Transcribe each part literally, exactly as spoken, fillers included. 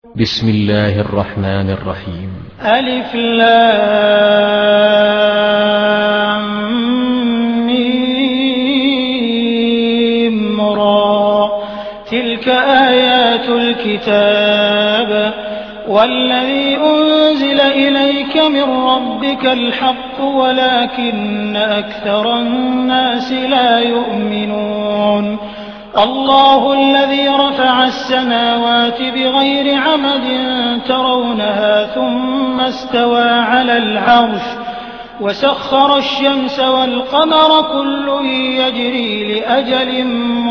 بسم الله الرحمن الرحيم. ألف لام ميم را تلك آيات الكتاب والذي أنزل إليك من ربك الحق ولكن أكثر الناس لا يؤمنون. الله الذي رفع السماوات بغير عمد ترونها ثم استوى على العرش وسخر الشمس والقمر كل يجري لأجل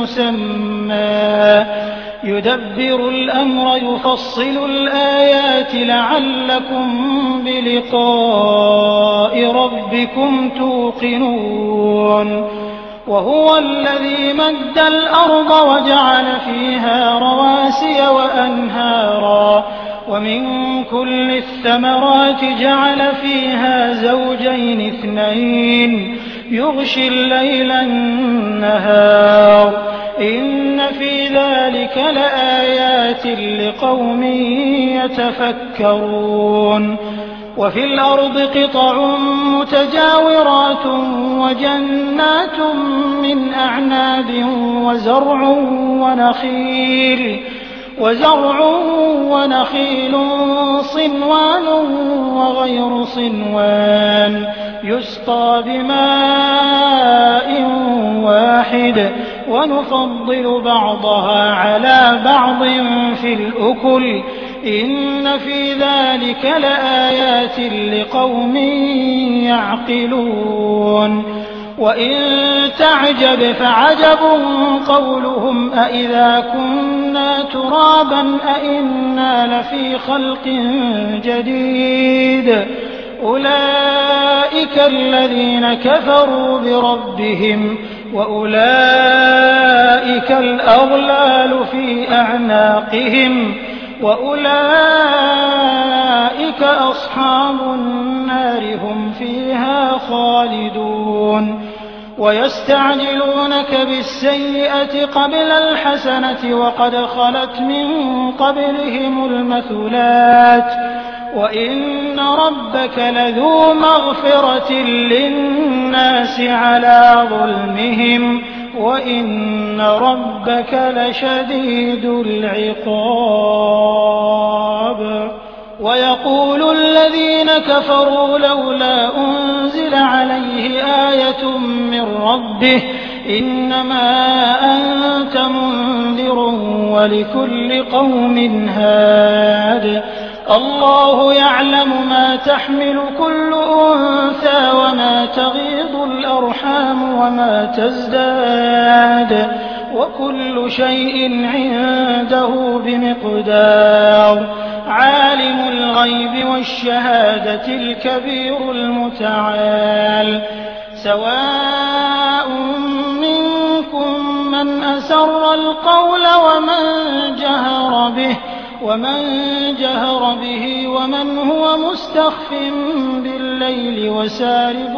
مسمى يدبر الأمر يفصل الآيات لعلكم بلقاء ربكم توقنون. وهو الذي مد الأرض وجعل فيها رواسي وأنهارا ومن كل الثمرات جعل فيها زوجين اثنين يغشي الليل النهار إن في ذلك لآيات لقوم يتفكرون. وفي الأرض قطع متجاورات وجنات من أعناب وزرع ونخيل وزرع ونخيل صنوان وغير صنوان يسقى بماء واحد ونفضل بعضها على بعض في الأكل إن في ذلك لآيات لقوم يعقلون. وإن تعجب فعجب قولهم أإذا كنا ترابا أإنا لفي خلق جديد أولئك الذين كفروا بربهم وأولئك الأغلال في أعناقهم وأولئك أصحاب النار هم فيها خالدون. ويستعجلونك بالسيئة قبل الحسنة وقد خلت من قبلهم المثلات وإن ربك لذو مغفرة للناس على ظلمهم وإن ربك لشديد العقاب. ويقول الذين كفروا لولا أنزل عليه آية من ربه إنما أنت منذر ولكل قوم هاد الله يعلم ما تحمل كل أنثى وما تغيض الأرحام وما تزداد وكل شيء عنده بمقدار. عالم الغيب والشهادة الكبير المتعال. سواء منكم من أسر القول ومن جهر به ومن جهر به ومن هو مستخف بالليل وسارب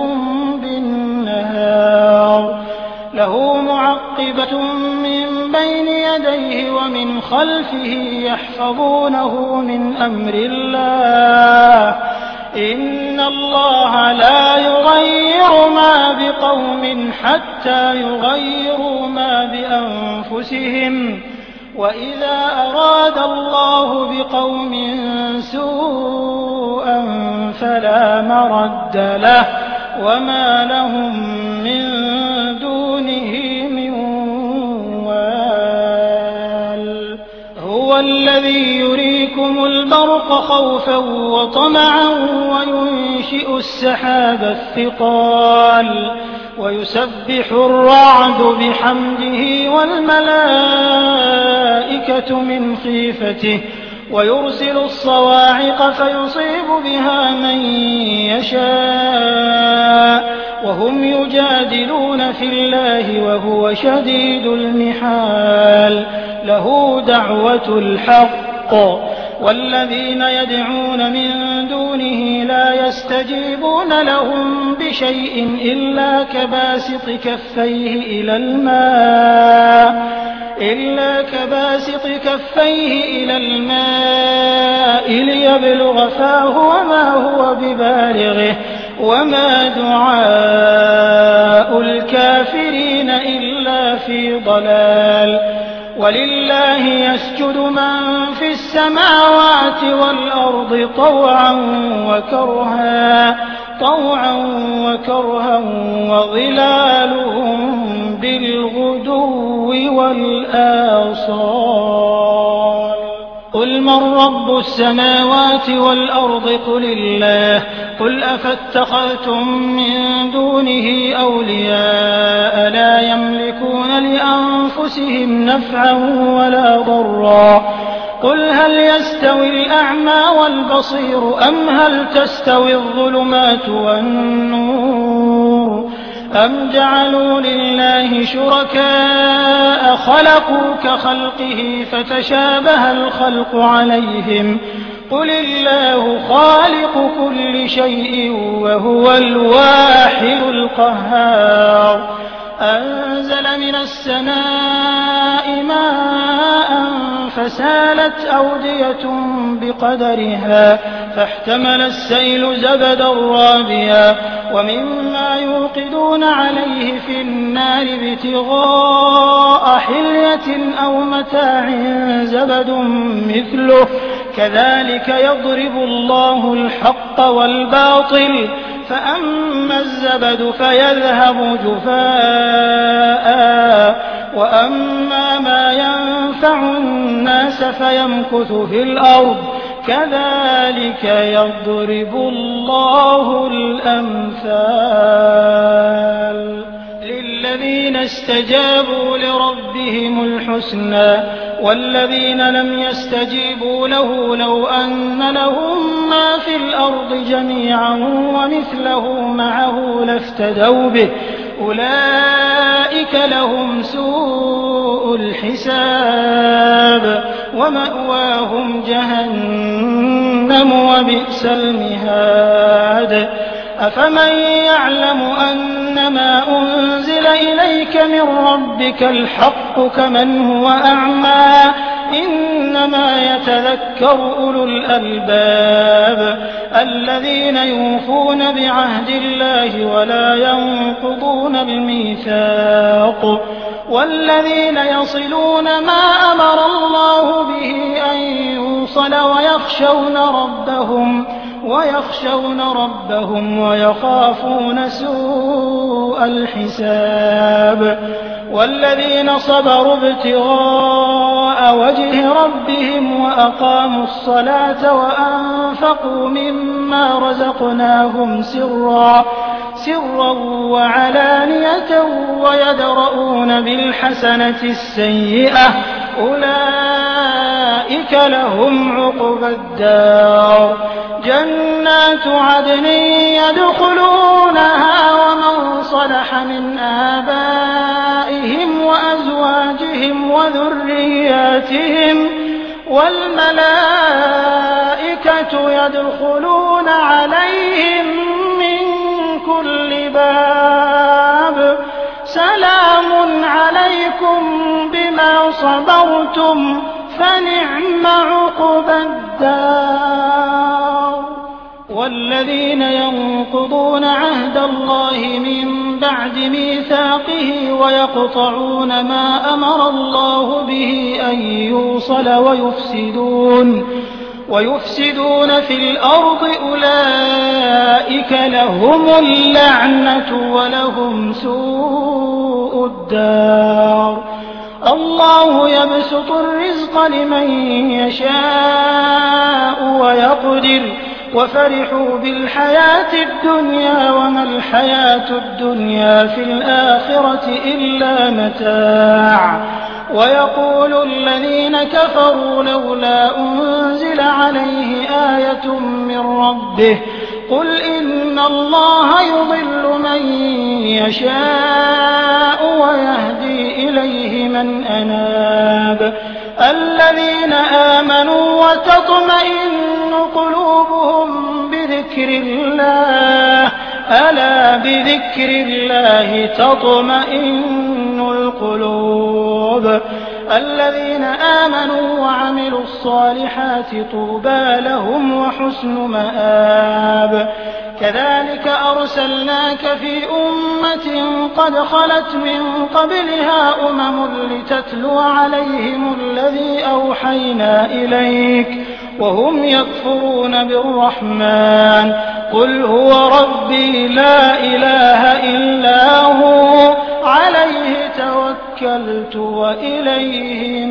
بالنهار له معقبة من بين يديه ومن خلفه يحفظونه من أمر الله إن الله لا يغير ما بقوم حتى يغيروا ما بأنفسهم وإذا أراد الله بقوم سوءا فلا مرد له وما لهم من دونه من وال. هو الذي يريكم البرق خوفا وطمعا وينشئ السحاب الثقال ويسبح الرعد بحمده والملائكة من خيفته ويرسل الصواعق فيصيب بها من يشاء وهم يجادلون في الله وهو شديد المحال. له دعوة الحق والذين يدعون من دونه لا يستجيبون لهم بشيء إلا كباسط كفيه إلى الماء إلا كباسط كفيه إلى الماء ليبلغ فاه وما هو ببالغه وما دعاء الكافرين إلا في ضلال ولله يسجد من في السماوات والأرض طوعا وكرها طوعا وكرها وظلالهم بالغدو والآصال قل من رب السماوات والأرض قل الله قل أفاتخذتم من دونه أولياء لا يملكون لأنفسهم نفعا ولا ضرا قل هل يستوي الأعمى والبصير أم هل تستوي الظلمات والنور أم جعلوا لله شركاء خلقوا كخلقه فتشابه الخلق عليهم قل الله خالق كل شيء وهو الواحد القهار أنزل من السماء ماء فسالت أودية بقدرها فاحتمل السيل زبدا رابيا ومما يوقدون عليه في النار ابتغاء حلية أو متاع زبد مثله كذلك يضرب الله الحق والباطل فأما الزبد فيذهب جفاء وأما ما ينفع الناس فيمكث في الأرض كذلك يضرب الله الأمثال للذين استجابوا لربهم الحسنى والذين لم يستجيبوا له لو أن لهم ما في الأرض جميعا ومثله معه لافتدوا به أولئك لهم سوء الحساب ومأواهم جهنم وبئس المهاد أفمن يعلم أنما أنزل إليك من ربك الحق كمن هو أعمى إنما يتذكر أولو الألباب الذين يوفون بعهد الله ولا ينقضون الميثاق والذين يصلون ما أمر الله به أن يوصل ويخشون ربهم ويخشون ربهم ويخافون سوء الحساب والذين صبروا ابتغاء وجه ربهم وأقاموا الصلاة وأنفقوا مما رزقناهم سرا سرا وعلانية ويدرؤون بالحسنة السيئة أولئك لهم عقبى الدار جنات عدن يدخلونها ومن صلح من آبائهم وأزواجهم وذرياتهم والملائكة يدخلون عليهم من كل باب سلام عليكم بما صبرتم فنعم عقبى الدار والذين ينقضون عهد الله من بعد ميثاقه ويقطعون ما أمر الله به أن يوصل ويفسدون ويفسدون في الأرض أولئك لهم اللعنة ولهم سوء الدار الله يبسط الرزق لمن يشاء ويقدر وفرحوا بالحياة الدنيا وما الحياة الدنيا في الآخرة إلا متاع ويقول الذين كفروا لولا أنزل عليه آية من ربه قل إن الله يضل من يشاء ويهدي إليه من أناب الذين آمنوا وتطمئن قلوبهم بذكر الله ألا بذكر الله تطمئن القلوب الذين آمنوا وعملوا الصالحات طوبى لهم وحسن مآب كذلك أرسلناك في أمة قد خلت من قبلها أمم لتتلو عليهم الذي أوحينا إليك وهم يكفرون بالرحمن قل هو ربي لا إله إلا هو عليه توكلت وإليه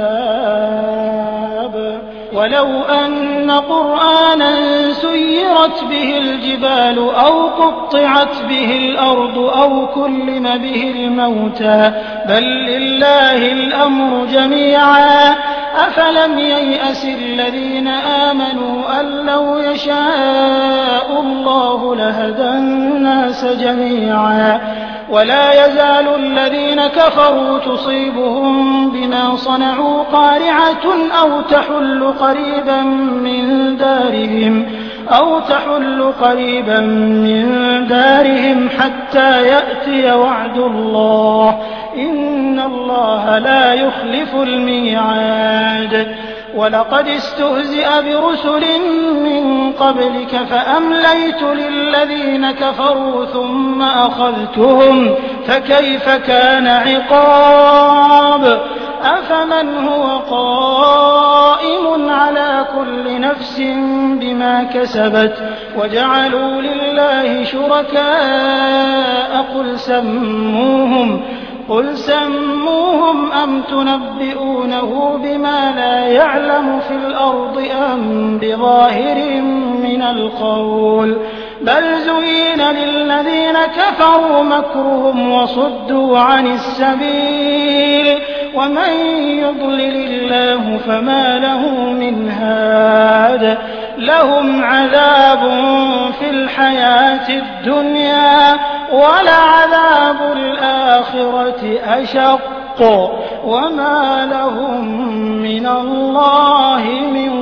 متاب ولو أن قرآنا سيرت به الجبال أو قطعت به الأرض أو كلم به الموتى بل لله الأمر جميعا أفلم ييأس الذين آمنوا أن لو يشاء الله لهدى الناس جميعا ولا يزال الذين كفروا تصيبهم بما صنعوا قارعة أو تحل قريبا من دارهم أو تحل قريبا من دارهم حتى يأتي وعد الله إن الله لا يخلف الميعاد ولقد استهزئ برسل من قبلك فأمليت للذين كفروا ثم أخذتهم فكيف كان عقاب أفمن هو قائم على كل نفس بما كسبت وجعلوا لله شركاء قل سموهم قل سموهم أم تنبئونه بما لا يعلم في الأرض أم بظاهر من القول بل زين للذين كفروا مكرهم وصدوا عن السبيل ومن يضلل الله فما له من هاد لهم عذاب في الحياة الدنيا ولعذاب الآخرة أشق وما لهم من الله من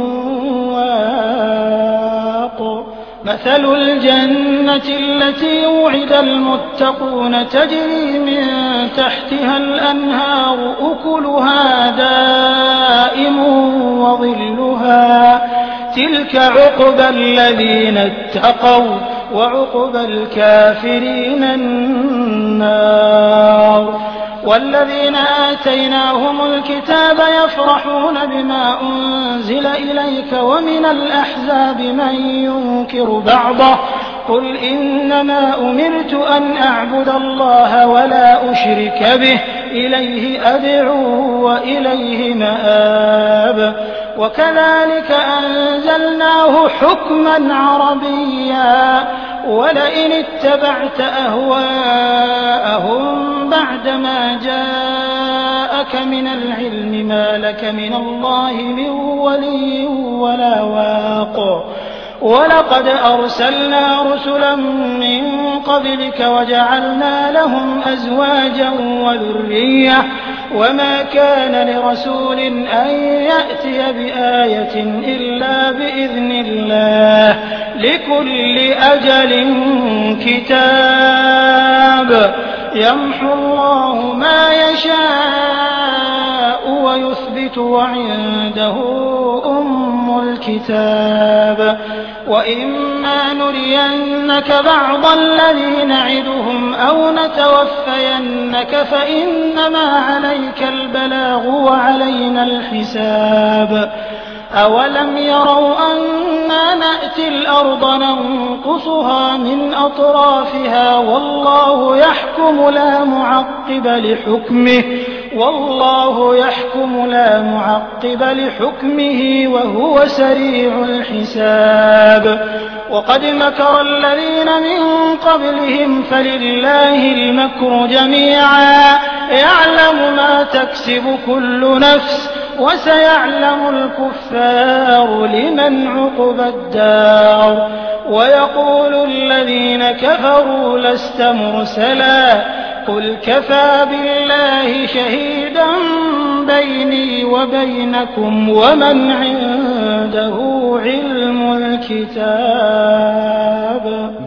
واق مثل الجنة التي وعد المتقون تجري من تحتها الأنهار أكلها دائم وظلها تلك عقبى الذين اتقوا وعقبى الكافرين النار والذين آتيناهم الكتاب يفرحون بما أنزل إليك ومن الأحزاب من ينكر بعضه قل إنما أمرت أن أعبد الله ولا أشرك به إليه أدعو وإليه مآب وكذلك أنزلناه حكما عربيا ولئن اتبعت أهواءهم بعدما جاءك من العلم ما لك من الله من ولي ولا واق ولقد أرسلنا رسلا من قبلك وجعلنا لهم أزواجا وذرية وما كان لرسول أن يأتي بآية إلا بإذن الله لكل أجل كتاب يمحو الله ما يشاء ويثبت وعنده أم الكتاب وإما نرينك بعض الذي نعدهم أو نتوفينك فإنما عليك البلاغ وعلينا الحساب أولم يروا أنا نأتي الأرض ننقصها من أطرافها والله يحكم لا معقب لحكمه والله يحكم لا معقب لحكمه وهو سريع الحساب وقد مكر الذين من قبلهم فلله المكر جميعا يعلم ما تكسب كل نفس وسيعلم الكفار لمن عقبى الدار ويقول الذين كفروا لست مرسلا قل كفى بالله شهيدا بيني وبينكم ومن عنده علم الكتاب